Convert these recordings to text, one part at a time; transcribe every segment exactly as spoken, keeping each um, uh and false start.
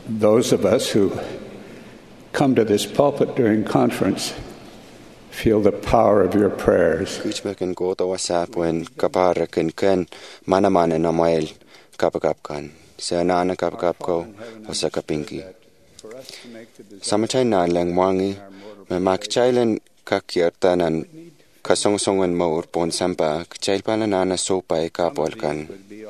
Those of us who come to this pulpit during conference feel the power of your prayers. Kitsmekin kuuta wasapuen kaparakin ken manamane namail kapakapkan. Se anana kapakapko wasakapinki. Samatain nan lang mwangi me makchailen kakiertanan kasongsongen maur pon sampa kchailpalanana sopai kapolkan.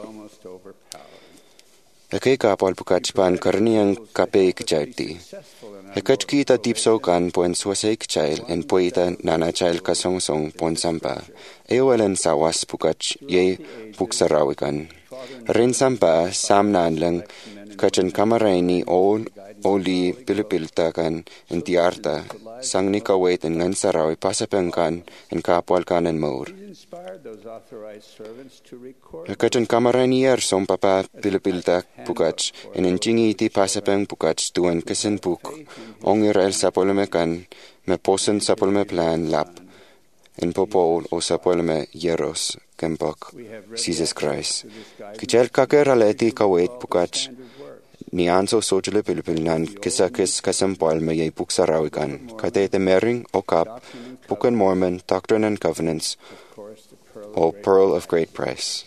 Ekei kapol pukachpan karniang kapei kchaiti. Ekach kita tipsokan pon suasei kchail en poita nana chail kasongsong pon sampa. Ewelen sawas pukach ye puksarawikan. Rin sampa samnan lang kachan kamaraini ol oli pilipiltakan en tiarta sang nikawait en ngansarawi pasapengkan en kapwalkan en maur. Kachan kamaraini yer som papa pilipiltak pukach en enchingi iti pasapeng pukach tuan kesen puk ongir el sapolmekan me posen sapolme plan lap en popol o sapolme yeros kempok Jesus Christ. Kichel kakeraleti kawait pukach ni anso sojele pilipilinan kisakis kasampalme ye puksarawikan katete mering o kap puken Mormon Doctrine and Covenants o Pearl of Great Price.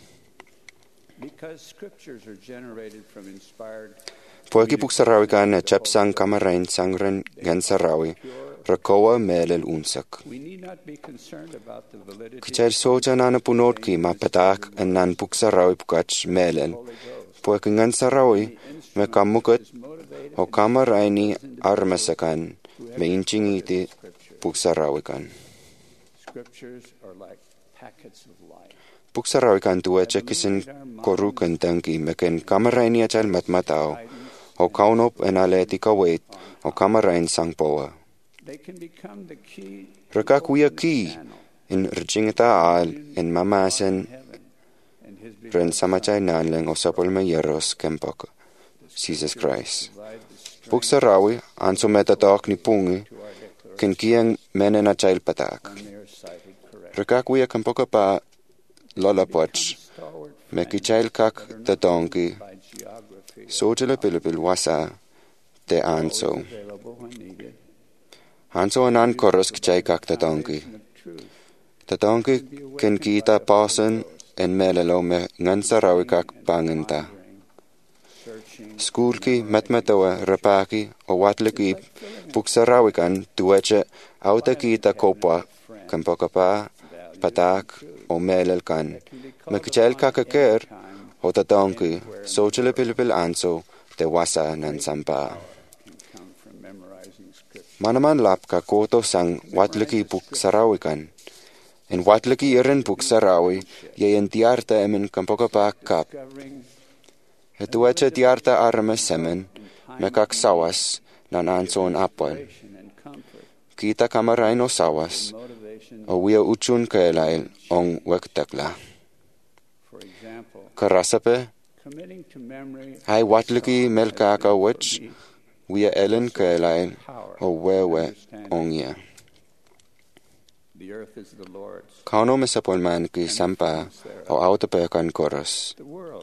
Poiki puksarawikan e chapsang kamarain sangren gansarawi rakoa melel unsak. Kichel soja nana punotki mapatak en nan puksarawi pukach melel poiki gansarawi me kamukut o kamaraini armasakan me inchingiti puksarawikan. Puksarawikan tuache kisin korukan tangki meken kamaraini achal matmatao o kaunop en aleti kawait o kamarain sangpoa. Rekakuya ki in rjingita al en mamasen ren samachay nanleng o sapolme yeros kempok Jesus Christ. Puksarawi anso metatak ni pungi ken kiang menen achail patak. Rekakuya kempoka pa lolapwach me kichail kak tatonki sojele pilipil wasa te anso. Anso anan koros kichay kak tatonki. Tatonki ken kita pasen en melelo me ngansarawi kak pangenta. Skulki matmatawa rapaki o watliki puksarawikan tuache autakita kopa kempokapa patak o melelkan mekichel kakaker o tatonki sojele pilipil anso te wasa nan sampa. Manaman lap ka koto sang watliki puksarawikan en watliki iren puksarawi ye en tiarta emen kempokapa kap. Hetuache tiarta arme semen me kak sawas nan anson apal. Kita kamarain o sawas o wia uchun kaelail ong wektakla. Karasape hai watliki melkaka wich wia elen kaelail o wewe ongya. Kauno me sapolman ki sampa o autapekan koros.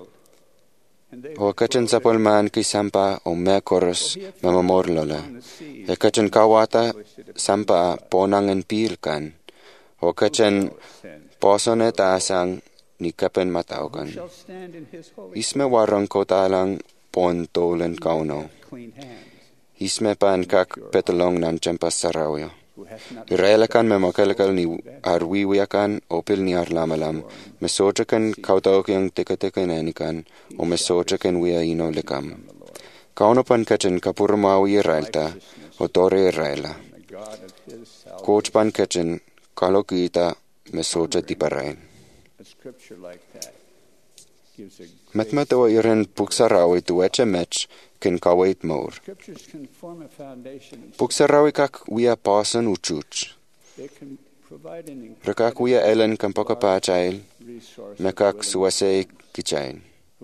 O kachan sapolman ki sampa o me koros mamamorlola. E kachan kawata sampa ponangan pilkan. O kachan posonet asang ni kapen mataukan. Isme warang kotalang pon tolen kauno. Isme pan kak petalong nan champas sarawyo. Irelakan me makalakal ni arwiwiakan opil ni arlamalam. Me sojakan kautaokyang teka-teka nanikan o me sojakan wia ino lekam. Kauno pan kachan kapurmawi irailta o tore iraila. Coach pan kachan kalokita me soja tiparain. Matmatawa iren puksarawi tueche mech ken kawait maur. Puksarawi kak wia pasan uchuch. Rekak wia elen kampoka pachail me kak suasei kichain.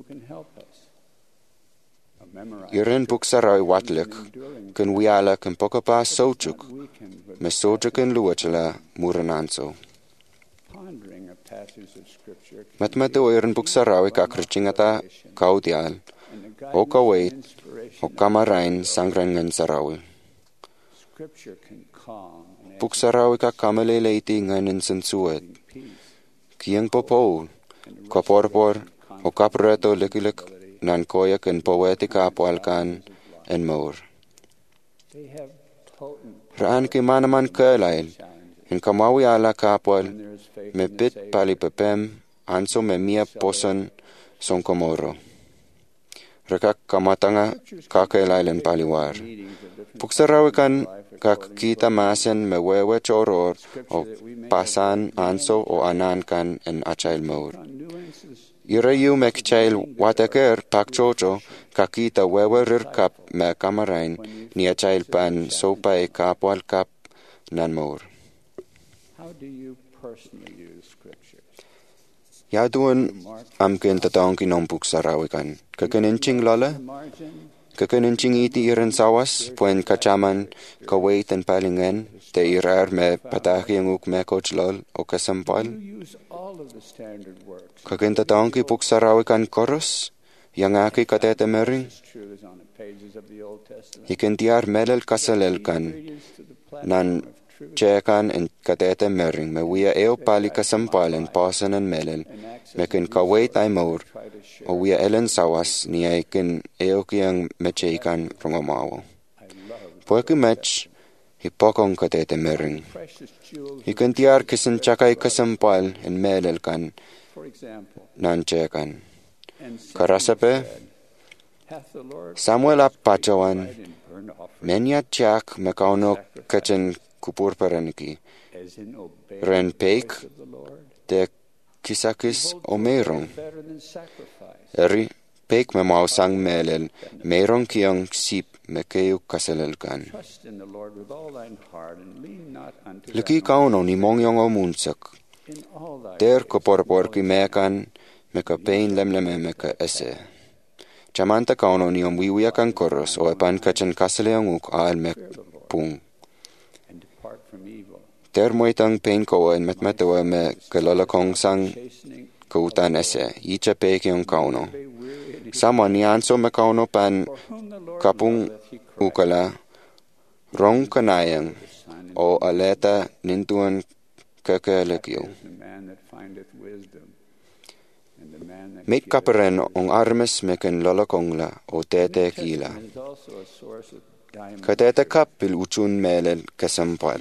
Iren puksarawi watlik ken wiala kampoka pa sochuk me soja ken luachala murananso. Matmatawa iren puksarawi kak richingata kaudial o kawait, o kamarain sangrangan sarawi. Puksarawi ka kamaleleiti nganin sensuet. Kiang popou, kaporpor, o kapreto likilik nan koyak en poetika apualkan en maur. Raan ki manaman kelail, en kamawi ala kapual, me bit pali pepem, anso me mia posan son komoro. Rekak kamatanga kakelailen paliwar. Puksarawikan kak kita masen me wewe choror o pasan anso o anan kan en achail maur. Irayu mekchail wataker pakchocho kakita wewe rirkap me kamarain ni achail pan sopa e kapwal kap nan maur. Yaduan amken tatangki nom puksarawikan. Kakeninching lala? Kakeninching iti iran sawas, puen kachaman kawait en palingen, te irar me pataki ang uk me coach lol o kasampal? Kakentatangki puksarawikan koros? Yang aki katete mering? Hikentiar melel kasalelkan, nan cekan en katete mering, me wia eo pali kasampal en pasan en melel, me ken kawait ay maur, o wia elen sawas ni ay ken eo kiang mecheikan rongomawo. Poeki mech, hipokong katete mering. Hikentiar kisen chakay kasampal en melel kan, nan cekan. Karasape, Samuel ap pachawan, menya chak mekauno kachen kupurparaniki, ren peik, te kisakis o meirong. Eri, peik me mau sang melel, meirong kiang sip me keu kaselelkan. Liki kauno ni mongyong o munsak, ter kuporporki mekan, meka pein lemleme meka ese. Chamanta kauno ni om wiwiakan koros o epan kachen kaseleanguk aal mek pung. Ter moitang pein koa en metmetewa me kalalakong sang kautan ese, icha pekiong kauno. Sama ni anso me kauno pan kapung ukala, rong kanayang o aleta nintuan kakalakyo. Meit kaperen ong armes meken lalakongla o tete kila. Katete kapil uchun melel kasampal.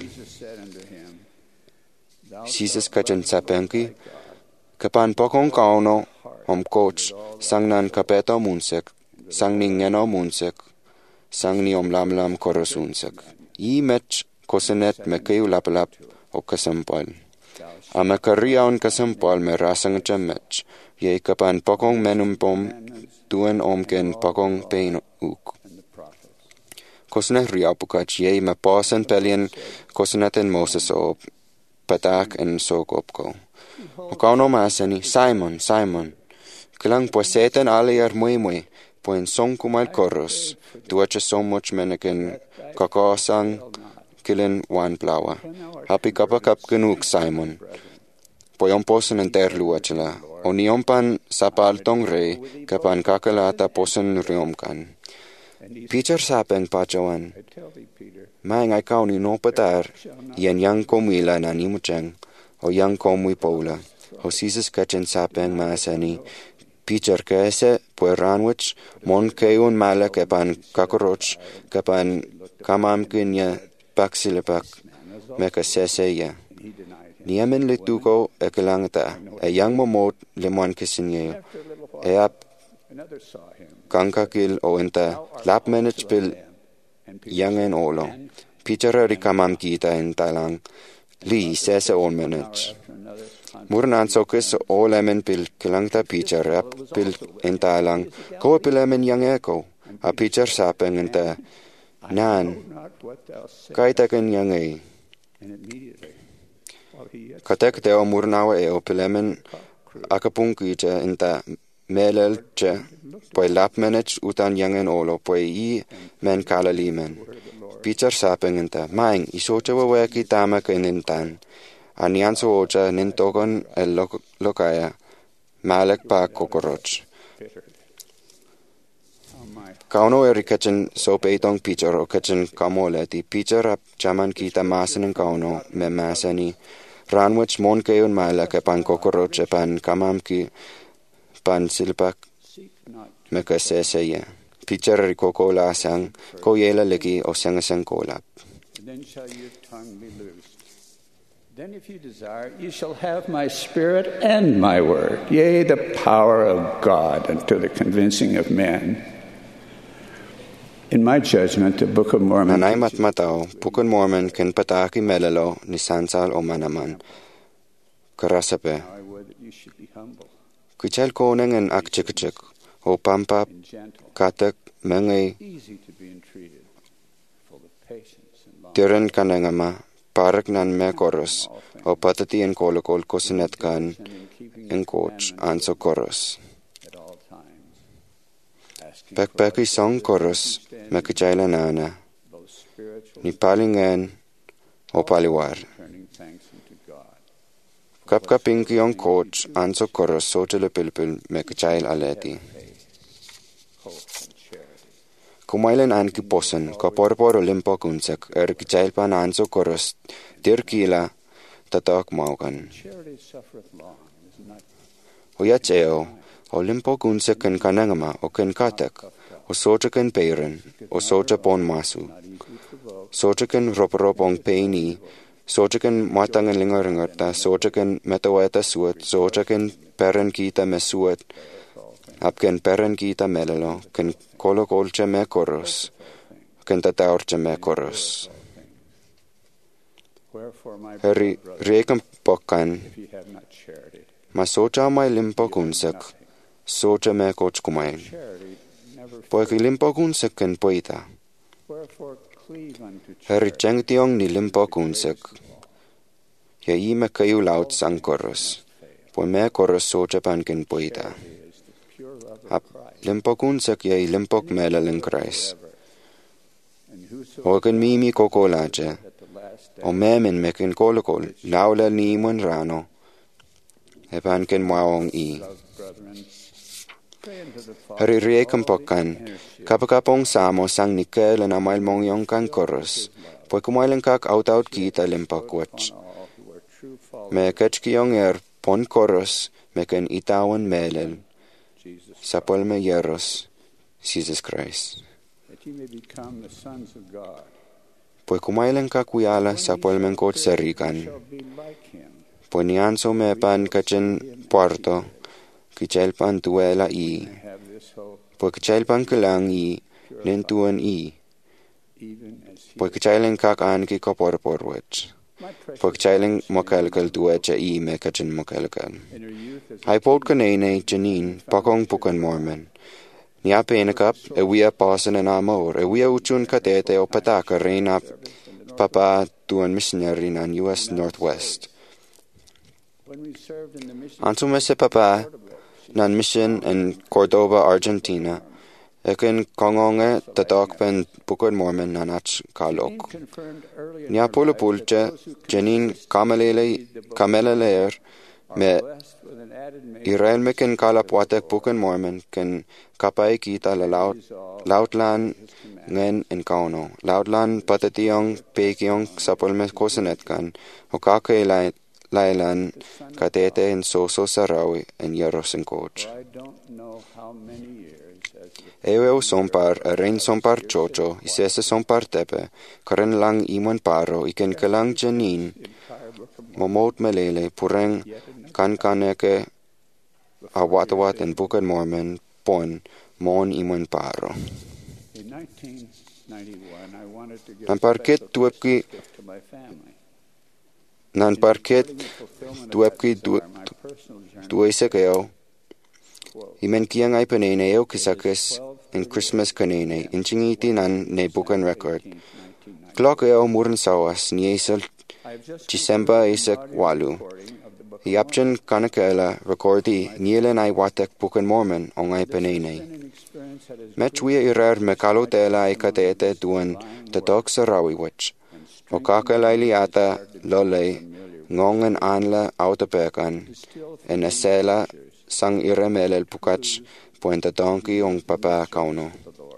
Jesus kachen sapenki, kapan pokong kauno om coach sang nan kapeto munsek, sang ni ngeno munsek, sang ni om lam lam korosunsek. I mech kosenet me kayu lapalap o kasampal. Ama kariaon kasampal me rasang chamech, ye kapan pokong menum pom tuen omken pokong pein uk. Kosnet riapukach ye me pasen pelien kosneten Moses o patak en sokopko. O kauno masani, Simon, Simon, kilang poseten aliar mui mui, poen song kumal koros, tuacha so much meneken kakasang kilin wan plawa. Hapi kapakap genuk Simon. Poyon posen enter luachela, o niompan sapal tong rei, kapan kakalata posen riomkan. Peter sapeng pachawan, maing ay kauni no patar, yan yang komila na nimucheng, o yang komui paula, o Jesus kachen sapeng masani, Peter kese pueranwich, mon keun mala kapan kakoroch, kapan kamam kinya paksilepak, meka seseya. Niamen lituko e kalangata, e yang momot lemon kisinye, e ap kankakil o enta lap menech pil yangen olo. Peter rikamam kita en talang, li sese on menech. Murnan sokes o lemen pil kalangta Peter ap pil en talang, ko pil lemen yang eko, a Peter sapeng enta, nan, kaitaken yang e. Katek teo murnawa e o pilemen akapungkicha inta melel che poi lap menech utan yangen olo poi i men kala limen. Peter sapeng inta maing isocha waweki tama kenintan. Anianso ocha nintogon el lokaya malek pa kokoroch. Kauno eri kachin so peitong pitcher o kachin kamoleti pitcher ap chaman kita masanin kauno me masani ranwich mon keun mala ke pan kokoroche pan kamamki pan silpak me kaseseye. Pitcher eri koko lasang ko yela leki o sangasang kolap. Then shall your tongue be loosed. Then if you desire, you shall have my spirit and my word, yea, the power of God unto the convincing of men. In my judgment, the Book of Mormon... Nanay matmatao, Bukon Mormon ken pataki melalo ni sansal o manaman. Karasape. I would that you should be humble Kuchal koneng en akchikachik, o pampap, and gentle, katak, mengay, easy to be entreated, full of patience and long tiren kanengama, parak nan me koros, o patati en kolokol kosinat kan, en coach, anso koros. at all times, asking Pekpeki song koros, me kuchayla nana, both spiritual ni palingen, o paliwar. turning thanks unto God. Kapkaping kiyong coach, anso koros, sotele pilpil, me kuchayl aleti. Hope and charity. Kumailen an kiposen, kaporpor olimpo kunsak, er kichailpan anso koros, tirkila, tatak maukan. Charity suffereth long, is not Oyacheo, olimpo kunsak ken kanangama, o ken katak, o socha ken peiren, o socha pon masu, not easily provoked, socha ken roporopong peini, socha ken matangan lingaringarta, socha ken metaweta suat, socha ken peren kita mesuat, ap ken peren kita melalo, ken kolokolche me koros, ken tataorche me koros. wherefore my Heri brother, riekam pokan, if ye have not charity, ma socha mai limpo kunsak, socha me coach kumain. charity never Poiki limpo kunsak ken poita. wherefore cleave unto Heri charity, chengtiong ni limpo kunsak. Ya i me kayu laut sang koros. Po me koros socha pan ken poita. is the pure love of Ap Christ, limpo kunsak ya i limpok melalin Christ. and whoso O ken mimi kokolache. at the last day O memen me ken kolokol, laula ni mon rano. E pan ken maong i. loved brethren, pray unto the Father Heri with riekam all the pokan, energy kapakapong samo sang nikel na amail mong yong kan koros, po kumailan kak out-out kita limpakwach. on all who are true followers Me kachkiyong er pon koros, me ken itawan melel, of Jesus sapol me yeros, Jesus Christ. that ye may become the sons of God. Po kumailan kak uyala sapol men kot serikan, Shall be like him, po nianso me pan kachen puerto, kichel pan tuela i, have this hope, po kichel pan kelang i, nentuan i, even as he po kichailen kak an ki kaporporwech. my precious Pagchailing mokalkal duecha i me kachin mokalkal. in her youth as Hai pot kanene Janine pakong pukan Mormon. Nia penakap e wia pasan an amor e wia uchun katete o pataka reina papa tuan missionary nan U S Northwest. when we served in the mission Ansume se papa nan mission in Cordoba, Argentina. Ekin kongonge tatakpen pukan Mormon nanach kalok. confirmed early in Nia her pula life that pulcha those who Janine kamelele kameleleer are me blessed with an added measure Israel me ken kalapwatek pukan Mormon ken kapai kita la laut lautlan ngen en kauno lautlan patationg pekiong sapol me kosenet kan o kake lai lailan katete en soso sarawi en yeros en coach. for I don't know how many years as the Ewe sompar a rein sompar chocho isese sompar tepe karen lang imon paro iken kelang janin entire book of momot melele pureng kan kaneke awatawat en bukan Mormon pon mon imon paro. in nineteen ninety-one I wanted to give Nan a parket special tuepki gift to my family. nan parket In the fulfillment of tuepki that du desire, my personal journey, tuese keo quote, imen kiang ay penene eo kisakes en Christmas kanene inchingiti nan ne bukan record. eighteenth, nineteen ninety. Clock eo muren sawas niesel I have just December concluded isek an audio walu. recording of the Book of Iapchen kanakela recordi nielen ay watek bukan Mormon ong ay Mormon. This has penene. been an experience that has Mechwia irer me kalotela ay katete duan tatok sa rawiwich. O kakalaili ata lolay ngongen anla autapekan en asela sang iremelel pukach puenta donki ong papa kauno. the Lord.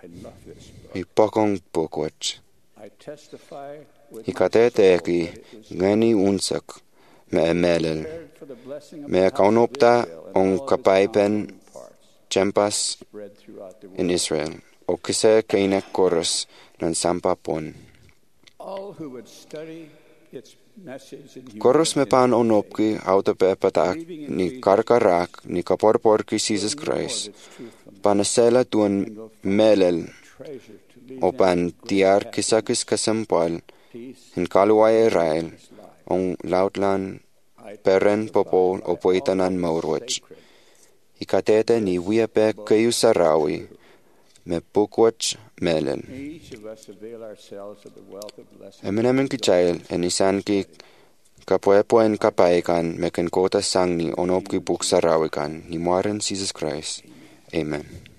I love this book. hi pokong bukwat. I testify with Hi my kateeteki soul that it was ngani unsak me melel. prepared for the blessing of Me the house of kaunopta Israel and on all of its kapaipen component parts champas spread throughout the in world. Israel. O kise kainek koros ng sampapon. All who would study its message in Koros me humility pan and onopki autopepatak ni karkarak ni kaporporki Jesus Christ. Panasela tuon melel treasure to lead o them pan to great tiar happiness, kisakis kasampal peace, in kaluay Israel and life. on lautlan I peren testify popol by o poitanan all that is maurwach. sacred. Ikatete ni wiape kayu sarawi me pukwach melel. May each of us avail ourselves of the wealth of blessings. Emenemen ki chael en isan ki kapuepoen kapaikan meken kota sang ni onop ki buk sarawikan ni muaren Jesus Christ. Amen.